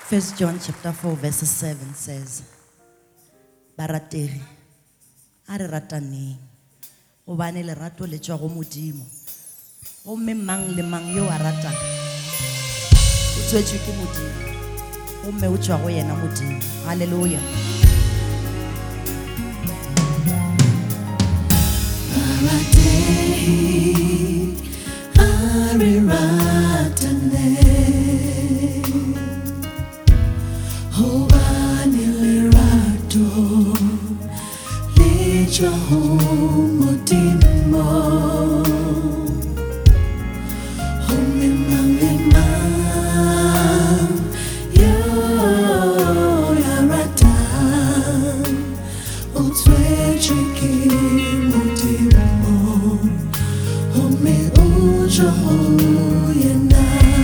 First John chapter 4 verse 7 says, Barategi, a re rataneng, gobane lerato le tswa go Modimo. Gomme mang le mang yo a ratang o tswetswe ke Modimo, gomme o tswa go yena Modimo. Hallelujah. Barategi, a re rataneng, gobane lerato le tswa go Modimo. Gomme mang le mang yo a ratang o tswetswe ke Modimo, gomme o tswa go yena.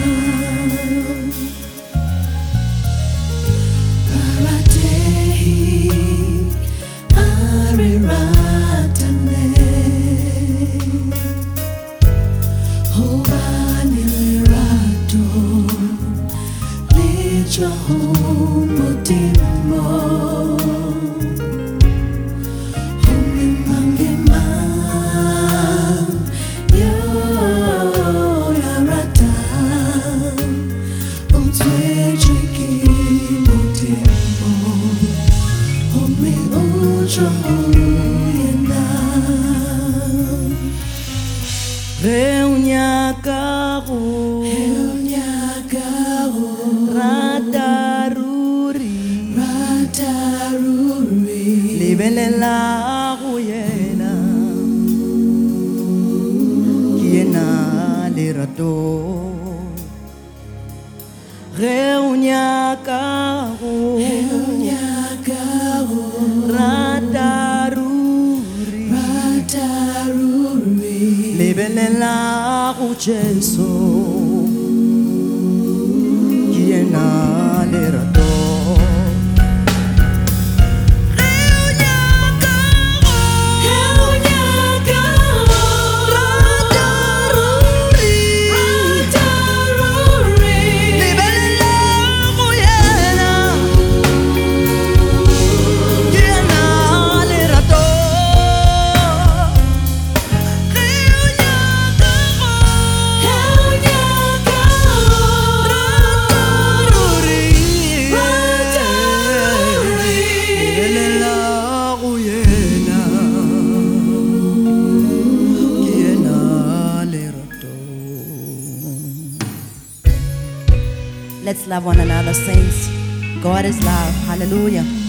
Lebelela go yena, ke yena lerato. Ge o nyaka go rata ruri, lebelela go Jesu, ke yena lerato. Let's love one another, saints. God is love. Hallelujah.